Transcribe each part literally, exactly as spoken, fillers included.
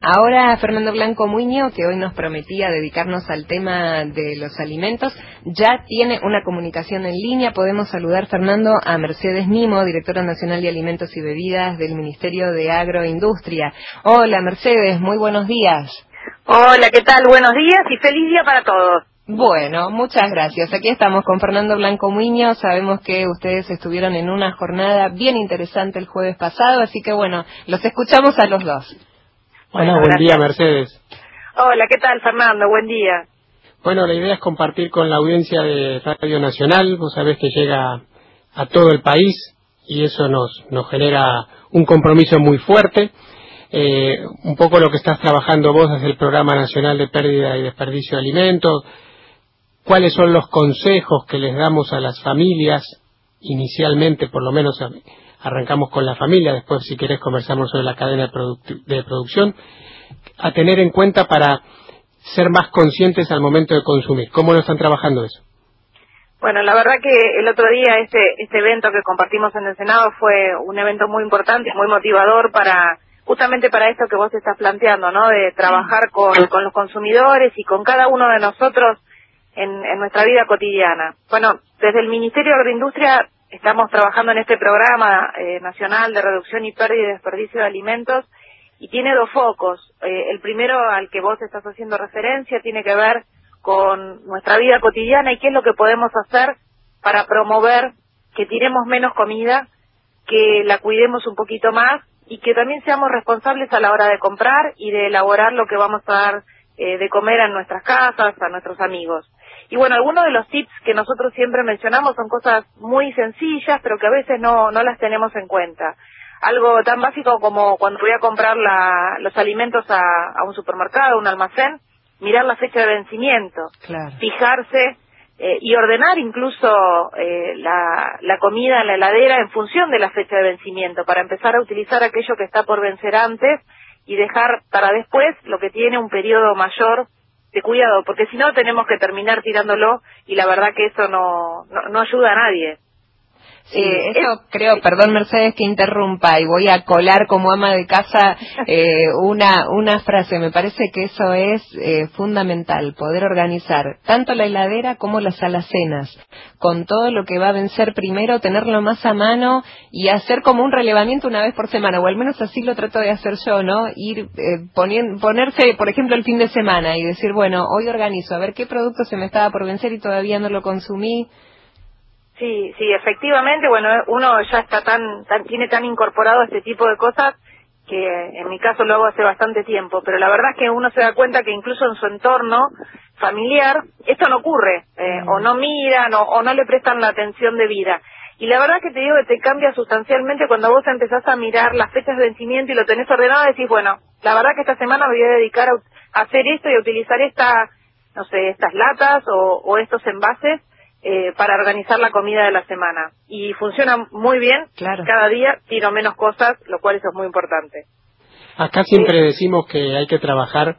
Ahora Fernando Blanco Muñoz, que hoy nos prometía dedicarnos al tema de los alimentos, ya tiene una comunicación en línea. Podemos saludar, Fernando, a Mercedes Nimo, directora nacional de Alimentos y Bebidas del Ministerio de Agroindustria. Hola, Mercedes, muy buenos días. Hola, ¿qué tal? Buenos días y feliz día para todos. Bueno, muchas gracias. Aquí estamos con Fernando Blanco Muñoz. Sabemos que ustedes estuvieron en una jornada bien interesante el jueves pasado, así que bueno, los escuchamos a los dos. Hola, Bueno, buen gracias. día, Mercedes. Hola, ¿qué tal, Fernando? Buen día. Bueno, la idea es compartir con la audiencia de Radio Nacional. Vos sabés que llega a todo el país y eso nos, nos genera un compromiso muy fuerte. Eh, un poco lo que estás trabajando vos desde el Programa Nacional de Pérdida y Desperdicio de Alimentos. ¿Cuáles son los consejos que les damos a las familias? Inicialmente, por lo menos, arrancamos con la familia, después si querés conversamos sobre la cadena de, produc- de producción, a tener en cuenta para ser más conscientes al momento de consumir. ¿Cómo lo están trabajando eso? Bueno, la verdad que el otro día este, este evento que compartimos en el Senado fue un evento muy importante, muy motivador para justamente para esto que vos estás planteando, ¿no? De trabajar con, con los consumidores y con cada uno de nosotros en, en nuestra vida cotidiana. Bueno, desde el Ministerio de Agroindustria estamos trabajando en este programa eh, nacional de reducción y pérdida y desperdicio de alimentos y tiene dos focos. Eh, el primero al que vos estás haciendo referencia tiene que ver con nuestra vida cotidiana y qué es lo que podemos hacer para promover que tiremos menos comida, que la cuidemos un poquito más y que también seamos responsables a la hora de comprar y de elaborar lo que vamos a dar eh, de comer en nuestras casas, a nuestros amigos. Y bueno, algunos de los tips que nosotros siempre mencionamos son cosas muy sencillas, pero que a veces no, no las tenemos en cuenta. Algo tan básico como cuando voy a comprar la, los alimentos a, a un supermercado, a un almacén, mirar la fecha de vencimiento, Claro. fijarse eh, y ordenar incluso eh, la, la comida en la heladera en función de la fecha de vencimiento, para empezar a utilizar aquello que está por vencer antes y dejar para después lo que tiene un periodo mayor de cuidado, porque si no tenemos que terminar tirándolo y la verdad que eso no, no, no ayuda a nadie. Sí, Eh, eso es, creo, perdón Mercedes que interrumpa y voy a colar como ama de casa eh, una una frase, me parece que eso es eh, fundamental, poder organizar tanto la heladera como las alacenas, con todo lo que va a vencer primero, tenerlo más a mano y hacer como un relevamiento una vez por semana, o al menos así lo trato de hacer yo, ¿no? Ir eh, ponien, ponerse, por ejemplo, el fin de semana y decir, bueno, hoy organizo, a ver qué producto se me estaba por vencer y todavía no lo consumí. Sí, sí, efectivamente, bueno, uno ya está tan, tan, tiene tan incorporado este tipo de cosas que en mi caso lo hago hace bastante tiempo, pero la verdad es que uno se da cuenta que incluso en su entorno familiar esto no ocurre, eh, mm. o no miran o, o no le prestan la atención debida. Y la verdad que te digo que te cambia sustancialmente cuando vos empezás a mirar las fechas de vencimiento y lo tenés ordenado y decís, bueno, la verdad que esta semana me voy a dedicar a, a hacer esto y a utilizar esta, no sé, estas latas o, o estos envases Eh, para organizar la comida de la semana. Y funciona muy bien, claro. Cada día tiro menos cosas, lo cual eso es muy importante. Acá siempre Eh, decimos que hay que trabajar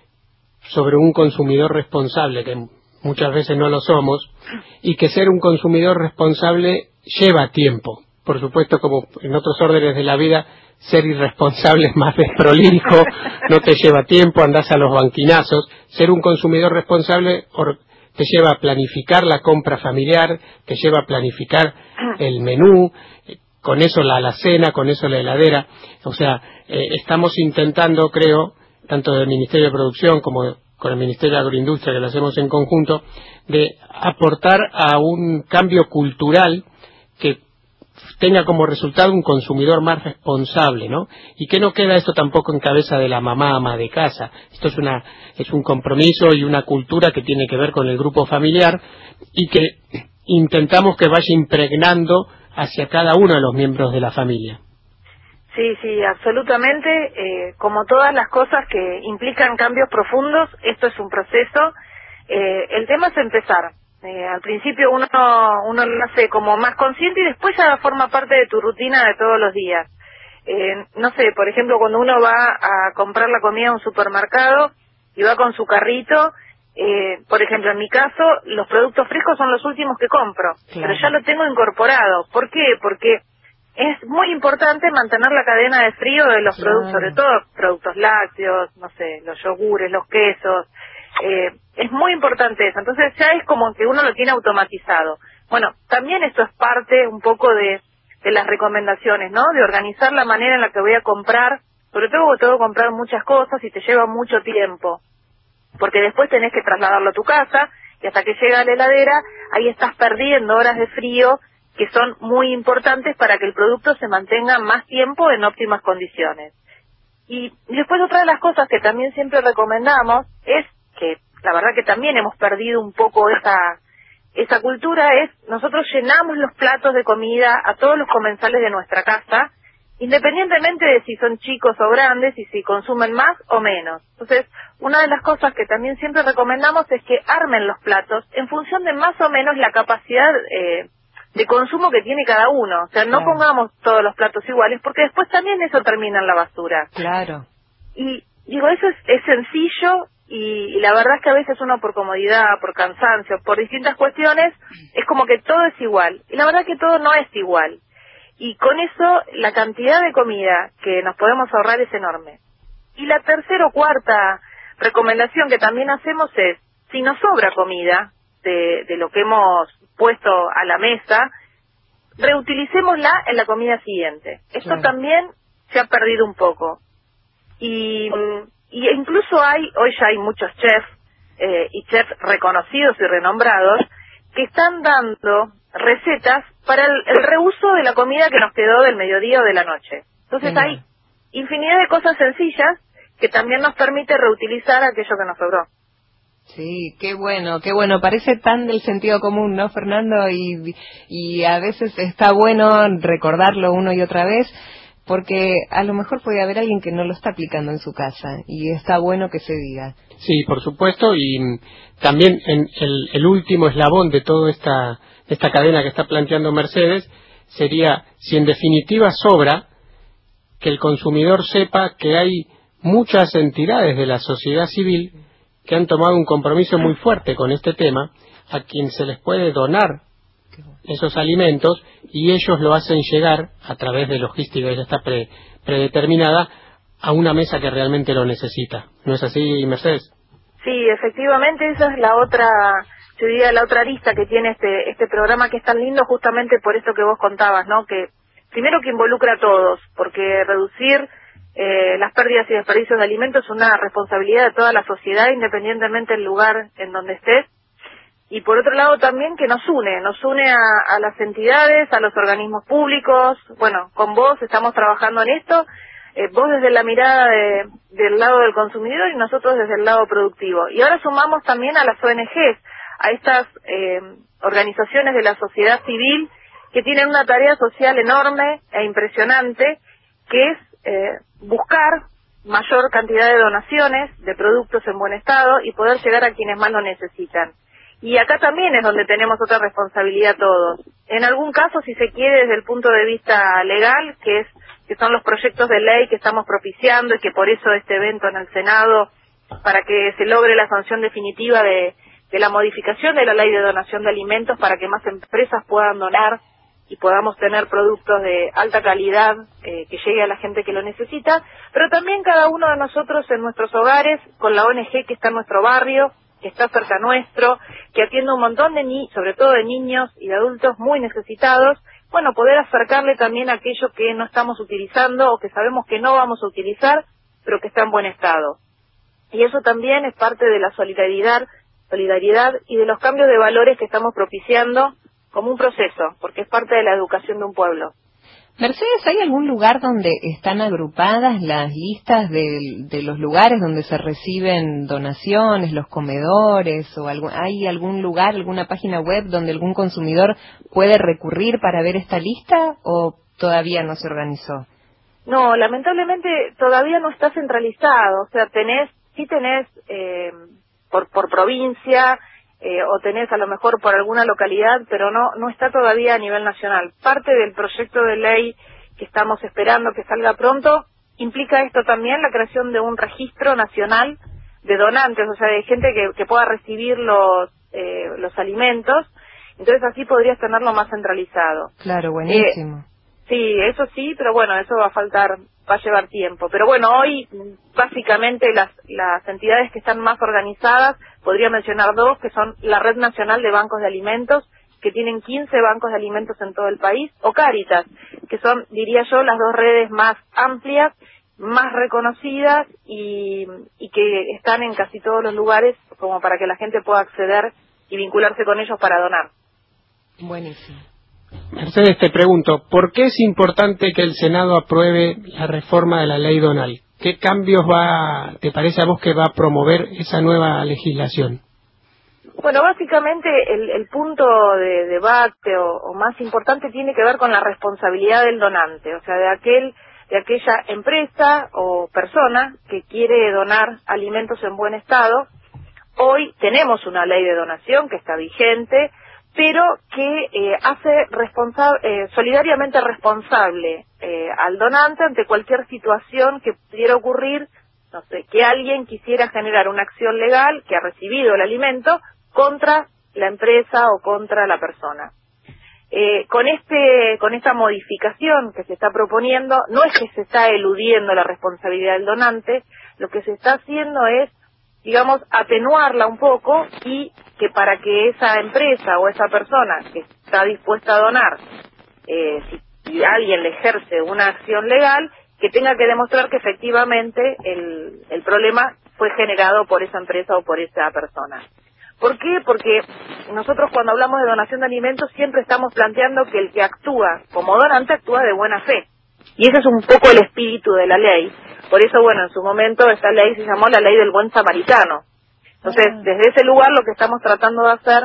sobre un consumidor responsable, que muchas veces no lo somos, y que ser un consumidor responsable lleva tiempo. Por supuesto, como en otros órdenes de la vida, ser irresponsable es más desprolijo, no te lleva tiempo, andás a los banquinazos. Ser un consumidor responsable or- te lleva a planificar la compra familiar, te lleva a planificar el menú, con eso la alacena, con eso la heladera. O sea, eh, estamos intentando, creo, tanto del Ministerio de Producción como con el Ministerio de Agroindustria, que lo hacemos en conjunto, de aportar a un cambio cultural que tenga como resultado un consumidor más responsable, ¿no? Y que no queda esto tampoco en cabeza de la mamá ama de casa. Esto es una es un compromiso y una cultura que tiene que ver con el grupo familiar y que intentamos que vaya impregnando hacia cada uno de los miembros de la familia. Sí, sí, absolutamente. Eh, como todas las cosas que implican cambios profundos, esto es un proceso. Eh, el tema es empezar. Eh, al principio uno uno lo hace como más consciente y después ya forma parte de tu rutina de todos los días. Eh, no sé, por ejemplo, cuando uno va a comprar la comida a un supermercado y va con su carrito, eh, por ejemplo, en mi caso, los productos frescos son los últimos que compro, Claro. pero ya lo tengo incorporado. ¿Por qué? Porque es muy importante mantener la cadena de frío de los claro. productos, sobre todo productos lácteos, no sé, los yogures, los quesos. Eh, es muy importante eso. Entonces ya es como que uno lo tiene automatizado. Bueno, también esto es parte un poco de, de las recomendaciones, ¿no? De organizar la manera en la que voy a comprar, sobre todo porque tengo que comprar muchas cosas y te lleva mucho tiempo, porque después tenés que trasladarlo a tu casa y hasta que llega a la heladera, ahí estás perdiendo horas de frío que son muy importantes para que el producto se mantenga más tiempo en óptimas condiciones. Y después otra de las cosas que también siempre recomendamos es que la verdad que también hemos perdido un poco esa esa cultura, es nosotros llenamos los platos de comida a todos los comensales de nuestra casa, independientemente de si son chicos o grandes y si consumen más o menos. Entonces, una de las cosas que también siempre recomendamos es que armen los platos en función de más o menos la capacidad eh, de consumo que tiene cada uno. O sea, no claro. pongamos todos los platos iguales, porque después también eso termina en la basura. Claro. Y digo, eso es, es sencillo y, y la verdad es que a veces uno por comodidad, por cansancio, por distintas cuestiones, es como que todo es igual. Y la verdad que todo no es igual. Y con eso la cantidad de comida que nos podemos ahorrar es enorme. Y la tercera o cuarta recomendación que también hacemos es, si nos sobra comida de, de lo que hemos puesto a la mesa, reutilicémosla en la comida siguiente. Esto claro. también se ha perdido un poco. Y, y incluso hay, hoy ya hay muchos chefs, eh, y chefs reconocidos y renombrados, que están dando recetas para el, el reuso de la comida que nos quedó del mediodía o de la noche. Entonces Genial. hay infinidad de cosas sencillas que también nos permite reutilizar aquello que nos sobró. Sí, qué bueno, qué bueno. Parece tan del sentido común, ¿no, Fernando? Y, y a veces está bueno recordarlo uno y otra vez, porque a lo mejor puede haber alguien que no lo está aplicando en su casa y está bueno que se diga. Sí, por supuesto, y también en el, el último eslabón de toda esta, esta cadena que está planteando Mercedes sería, si en definitiva sobra, que el consumidor sepa que hay muchas entidades de la sociedad civil que han tomado un compromiso muy fuerte con este tema, a quien se les puede donar esos alimentos y ellos lo hacen llegar a través de logística que ya está pre, predeterminada a una mesa que realmente lo necesita. ¿No es así, Mercedes? Sí, efectivamente, esa es la otra, yo diría la otra arista que tiene este este programa, que es tan lindo justamente por esto que vos contabas, ¿no? Que primero que involucra a todos, porque reducir eh, las pérdidas y desperdicios de alimentos es una responsabilidad de toda la sociedad, independientemente del lugar en donde estés. Y por otro lado también que nos une, nos une a, a las entidades, a los organismos públicos. Bueno, con vos estamos trabajando en esto, eh, vos desde la mirada de, del lado del consumidor y nosotros desde el lado productivo. Y ahora sumamos también a las O N Ges, a estas eh, organizaciones de la sociedad civil que tienen una tarea social enorme e impresionante, que es eh, buscar mayor cantidad de donaciones de productos en buen estado y poder llegar a quienes más lo necesitan. Y acá también es donde tenemos otra responsabilidad todos. En algún caso, si se quiere, desde el punto de vista legal, que es que son los proyectos de ley que estamos propiciando y que por eso este evento en el Senado, para que se logre la sanción definitiva de, de la modificación de la ley de donación de alimentos para que más empresas puedan donar y podamos tener productos de alta calidad eh, que llegue a la gente que lo necesita, pero también cada uno de nosotros en nuestros hogares, con la O N G que está en nuestro barrio, que está cerca nuestro, que atiende un montón de niños, sobre todo de niños y de adultos muy necesitados, bueno, poder acercarle también aquello que no estamos utilizando o que sabemos que no vamos a utilizar, pero que está en buen estado. Y eso también es parte de la solidaridad, solidaridad y de los cambios de valores que estamos propiciando como un proceso, porque es parte de la educación de un pueblo. Mercedes, ¿hay algún lugar donde están agrupadas las listas de, de los lugares donde se reciben donaciones, los comedores, o algún, hay algún lugar, alguna página web donde algún consumidor puede recurrir para ver esta lista o todavía no se organizó? No, lamentablemente todavía no está centralizado, o sea, tenés, sí tenés eh, por, por provincia, Eh, o tenés a lo mejor por alguna localidad, pero no no está todavía a nivel nacional. Parte del proyecto de ley que estamos esperando que salga pronto implica esto también, la creación de un registro nacional de donantes, o sea, de gente que, que pueda recibir los eh, los alimentos. Entonces así podrías tenerlo más centralizado. Claro, buenísimo. Eh, Sí, eso sí, pero bueno, eso va a faltar, va a llevar tiempo. Pero bueno, hoy básicamente las, las entidades que están más organizadas, podría mencionar dos, que son la Red Nacional de Bancos de Alimentos, que tienen quince bancos de alimentos en todo el país, o Cáritas, que son, diría yo, las dos redes más amplias, más reconocidas y, y que están en casi todos los lugares como para que la gente pueda acceder y vincularse con ellos para donar. Buenísimo. Mercedes, te pregunto, ¿por qué es importante que el Senado apruebe la reforma de la ley Donal? ¿Qué cambios va, te parece a vos que va a promover esa nueva legislación? Bueno, básicamente el, el punto de debate o, o más importante tiene que ver con la responsabilidad del donante, o sea, de aquel, de aquella empresa o persona que quiere donar alimentos en buen estado. Hoy tenemos una ley de donación que está vigente, pero que eh, hace responsa- eh, solidariamente responsable eh, al donante ante cualquier situación que pudiera ocurrir, no sé, que alguien quisiera generar una acción legal que ha recibido el alimento contra la empresa o contra la persona. Eh, con este, con esta modificación que se está proponiendo, no es que se está eludiendo la responsabilidad del donante, lo que se está haciendo es, digamos, atenuarla un poco y que para que esa empresa o esa persona que está dispuesta a donar, eh, si, si alguien le ejerce una acción legal, que tenga que demostrar que efectivamente el, el problema fue generado por esa empresa o por esa persona. ¿Por qué? Porque nosotros cuando hablamos de donación de alimentos siempre estamos planteando que el que actúa como donante actúa de buena fe. Y ese es un poco el espíritu de la ley. Por eso, bueno, en su momento esta ley se llamó la ley del buen samaritano. Entonces, desde ese lugar lo que estamos tratando de hacer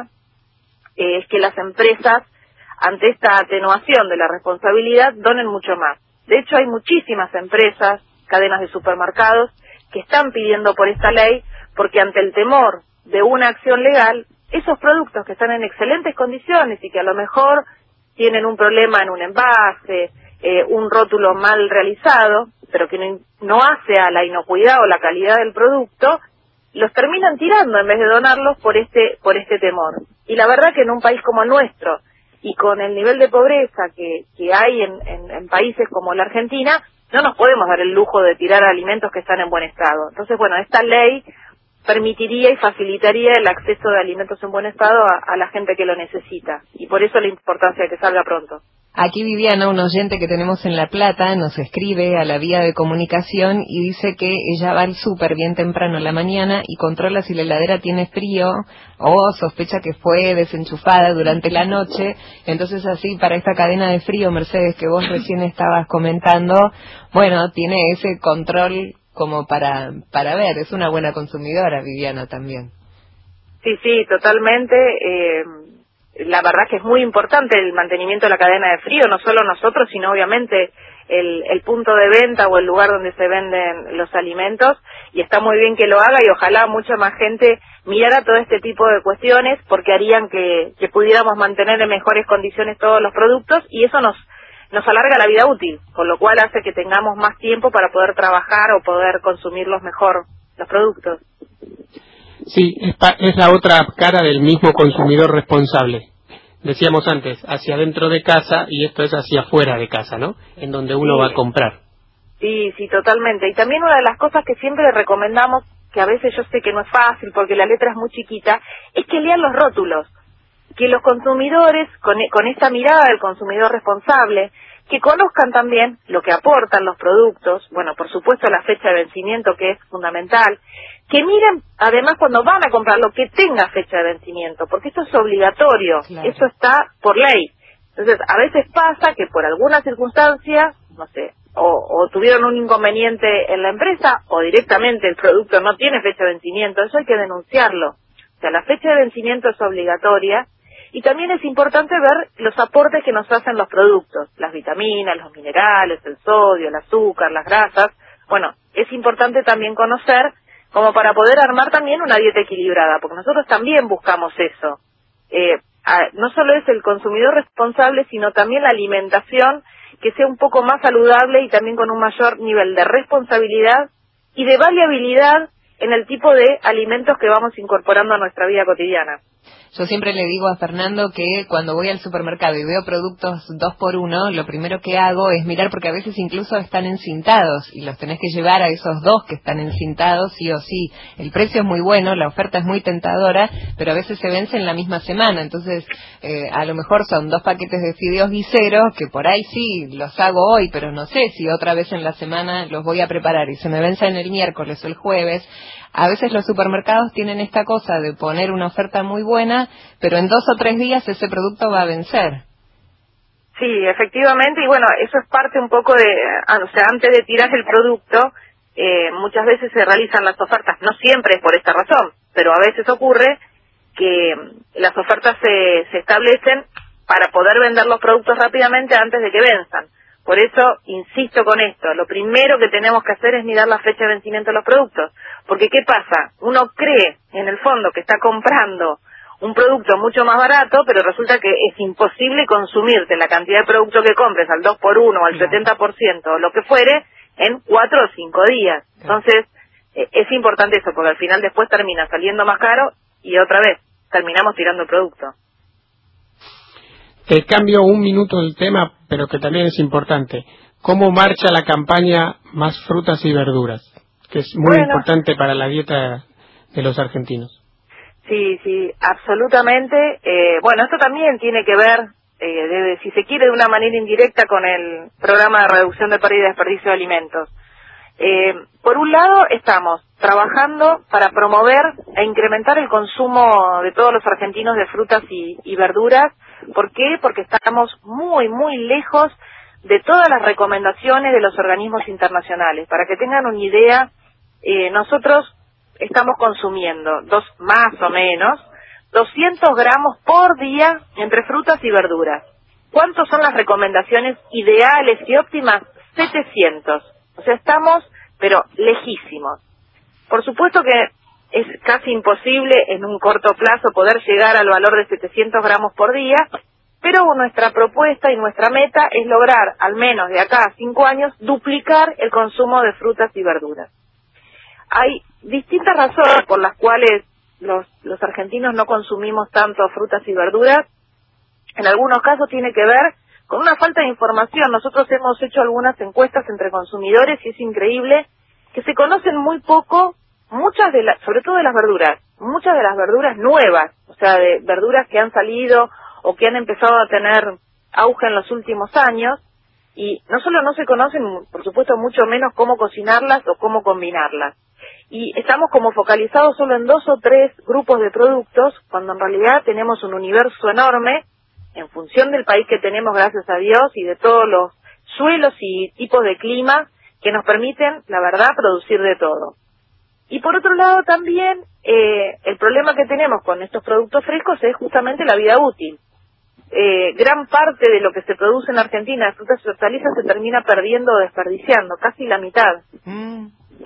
eh, es que las empresas, ante esta atenuación de la responsabilidad, donen mucho más. De hecho, hay muchísimas empresas, cadenas de supermercados, que están pidiendo por esta ley, porque ante el temor de una acción legal, esos productos que están en excelentes condiciones y que a lo mejor tienen un problema en un envase, eh, un rótulo mal realizado, pero que no, no hace a la inocuidad o la calidad del producto, los terminan tirando en vez de donarlos por este por este temor. Y la verdad que en un país como el nuestro, y con el nivel de pobreza que, que hay en, en, en países como la Argentina, no nos podemos dar el lujo de tirar alimentos que están en buen estado. Entonces, bueno, esta ley permitiría y facilitaría el acceso de alimentos en buen estado a, a la gente que lo necesita. Y por eso la importancia de que salga pronto. Aquí Viviana, un oyente que tenemos en La Plata, nos escribe a la vía de comunicación y dice que ella va al súper bien temprano en la mañana y controla si la heladera tiene frío o sospecha que fue desenchufada durante la noche. Entonces así, para esta cadena de frío, Mercedes, que vos recién estabas comentando, bueno, tiene ese control como para, para ver. Es una buena consumidora, Viviana, también. Sí, sí, totalmente. Eh... La verdad que es muy importante el mantenimiento de la cadena de frío, no solo nosotros, sino obviamente el, el punto de venta o el lugar donde se venden los alimentos, y está muy bien que lo haga y ojalá mucha más gente mirara todo este tipo de cuestiones porque harían que, que pudiéramos mantener en mejores condiciones todos los productos y eso nos, nos alarga la vida útil, con lo cual hace que tengamos más tiempo para poder trabajar o poder consumirlos mejor, los productos. Sí, es, pa- es la otra cara del mismo consumidor responsable. Decíamos antes, hacia dentro de casa y esto es hacia afuera de casa, ¿no? En donde uno Sí. va a comprar. Sí, sí, totalmente. Y también una de las cosas que siempre recomendamos, que a veces yo sé que no es fácil porque la letra es muy chiquita, es que lean los rótulos. Que los consumidores, con, con esta mirada del consumidor responsable, que conozcan también lo que aportan los productos, bueno, por supuesto la fecha de vencimiento que es fundamental, que miren además cuando van a comprarlo que tenga fecha de vencimiento, porque esto es obligatorio, claro. Eso está por ley. Entonces, a veces pasa que por alguna circunstancia, no sé, o, o tuvieron un inconveniente en la empresa, o directamente el producto no tiene fecha de vencimiento, eso hay que denunciarlo. O sea, la fecha de vencimiento es obligatoria, y también es importante ver los aportes que nos hacen los productos, las vitaminas, los minerales, el sodio, el azúcar, las grasas. Bueno, es importante también conocer como para poder armar también una dieta equilibrada, porque nosotros también buscamos eso. Eh, a, no solo es el consumidor responsable, sino también la alimentación que sea un poco más saludable y también con un mayor nivel de responsabilidad y de variabilidad en el tipo de alimentos que vamos incorporando a nuestra vida cotidiana. Yo siempre le digo a Fernando que cuando voy al supermercado y veo productos dos por uno, lo primero que hago es mirar, porque a veces incluso están encintados y los tenés que llevar a esos dos que están encintados sí o sí. El precio es muy bueno, la oferta es muy tentadora, pero a veces se vence en la misma semana. Entonces, eh, a lo mejor son dos paquetes de fideos guiseros que por ahí sí los hago hoy, pero no sé si otra vez en la semana los voy a preparar y se me vencen el miércoles o el jueves. A veces los supermercados tienen esta cosa de poner una oferta muy buena, pero en dos o tres días ese producto va a vencer. Sí, efectivamente, y bueno, eso es parte un poco de, o sea, antes de tirar el producto, eh, muchas veces se realizan las ofertas, no siempre es por esta razón, pero a veces ocurre que las ofertas se, se establecen para poder vender los productos rápidamente antes de que venzan. Por eso, insisto con esto, lo primero que tenemos que hacer es mirar la fecha de vencimiento de los productos. Porque, ¿qué pasa? Uno cree, en el fondo, que está comprando un producto mucho más barato, pero resulta que es imposible consumirte la cantidad de producto que compres al dos por uno o al setenta por ciento o lo que fuere en cuatro o cinco días. Entonces, eh, es importante eso, porque al final después termina saliendo más caro y otra vez terminamos tirando el producto. Te cambio un minuto el tema, pero que también es importante. ¿Cómo marcha la campaña Más Frutas y Verduras? Que es muy bueno, importante para la dieta de los argentinos. Sí, sí, absolutamente. Eh, bueno, esto también tiene que ver, eh, de, si se quiere, de una manera indirecta con el programa de reducción de pérdida y desperdicio de alimentos. Eh, por un lado, estamos trabajando para promover e incrementar el consumo de todos los argentinos de frutas y, y verduras. ¿Por qué? Porque estamos muy, muy lejos de todas las recomendaciones de los organismos internacionales. Para que tengan una idea, eh, nosotros estamos consumiendo, dos más o menos, doscientos gramos por día entre frutas y verduras. ¿Cuántas son las recomendaciones ideales y óptimas? setecientos. O sea, estamos, pero lejísimos. Por supuesto que es casi imposible en un corto plazo poder llegar al valor de setecientos gramos por día, pero nuestra propuesta y nuestra meta es lograr, al menos de acá a cinco años, duplicar el consumo de frutas y verduras. Hay distintas razones por las cuales los, los argentinos no consumimos tanto frutas y verduras. En algunos casos tiene que ver con una falta de información. Nosotros hemos hecho algunas encuestas entre consumidores y es increíble que se conocen muy poco, muchas de las, sobre todo de las verduras, muchas de las verduras nuevas, o sea, de verduras que han salido o que han empezado a tener auge en los últimos años, y no solo no se conocen, por supuesto, mucho menos cómo cocinarlas o cómo combinarlas. Y estamos como focalizados solo en dos o tres grupos de productos, cuando en realidad tenemos un universo enorme, en función del país que tenemos, gracias a Dios, y de todos los suelos y tipos de clima que nos permiten, la verdad, producir de todo. Y por otro lado también, eh, el problema que tenemos con estos productos frescos es justamente la vida útil. Eh, gran parte de lo que se produce en Argentina de frutas y hortalizas se termina perdiendo o desperdiciando, casi la mitad. Mm.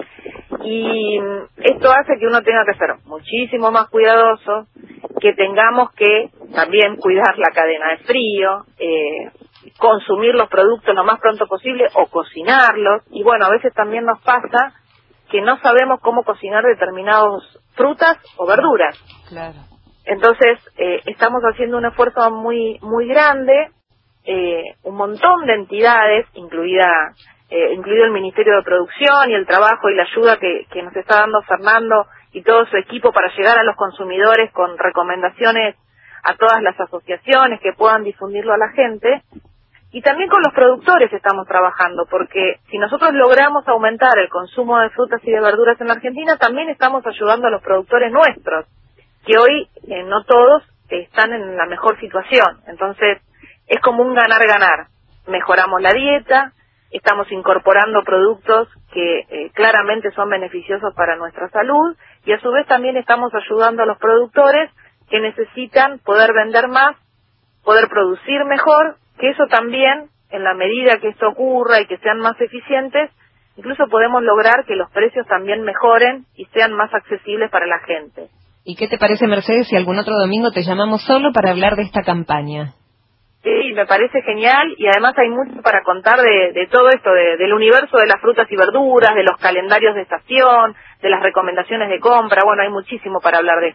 Y esto hace que uno tenga que ser muchísimo más cuidadoso, que tengamos que también cuidar la cadena de frío, eh, consumir los productos lo más pronto posible o cocinarlos. Y bueno, a veces también nos pasa que no sabemos cómo cocinar determinadas frutas o verduras. Claro. Entonces, eh, estamos haciendo un esfuerzo muy muy grande, eh, un montón de entidades, incluida eh, incluido el Ministerio de Producción y el trabajo y la ayuda que, que nos está dando Fernando y todo su equipo para llegar a los consumidores con recomendaciones a todas las asociaciones que puedan difundirlo a la gente. Y también con los productores estamos trabajando, porque si nosotros logramos aumentar el consumo de frutas y de verduras en la Argentina, también estamos ayudando a los productores nuestros, que hoy eh, no todos eh, están en la mejor situación. Entonces, es como un ganar-ganar. Mejoramos la dieta, estamos incorporando productos que eh, claramente son beneficiosos para nuestra salud, y a su vez también estamos ayudando a los productores que necesitan poder vender más, poder producir mejor, que eso también, en la medida que esto ocurra y que sean más eficientes, incluso podemos lograr que los precios también mejoren y sean más accesibles para la gente. ¿Y qué te parece, Mercedes, si algún otro domingo te llamamos solo para hablar de esta campaña? Sí, me parece genial, y además hay mucho para contar de, de todo esto, de, del universo de las frutas y verduras, de los calendarios de estación, de las recomendaciones de compra. Bueno, hay muchísimo para hablar de esto.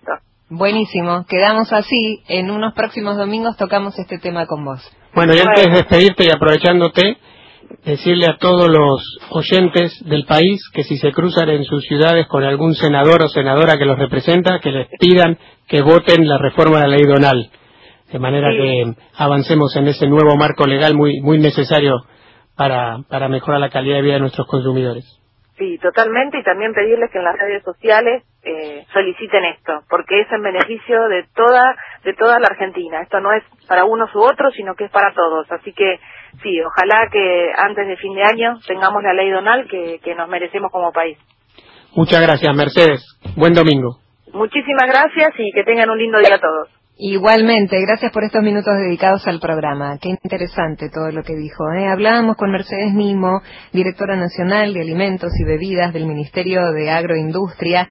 Buenísimo, quedamos así. En unos próximos domingos tocamos este tema con vos. Bueno, y antes de despedirte y aprovechándote, decirle a todos los oyentes del país que si se cruzan en sus ciudades con algún senador o senadora que los representa, que les pidan que voten la reforma de la ley Donal, de manera sí. que avancemos en ese nuevo marco legal muy muy necesario para, para mejorar la calidad de vida de nuestros consumidores. Sí, totalmente, y también pedirles que en las redes sociales eh, soliciten esto, porque es en beneficio de toda de toda la Argentina. Esto no es para unos u otros, sino que es para todos. Así que sí, ojalá que antes de fin de año tengamos la ley Donal que, que nos merecemos como país. Muchas gracias, Mercedes. Buen domingo. Muchísimas gracias y que tengan un lindo día a todos. Igualmente, gracias por estos minutos dedicados al programa. Qué interesante todo lo que dijo, ¿eh? Hablábamos con Mercedes Nimo, directora nacional de Alimentos y Bebidas del Ministerio de Agroindustria.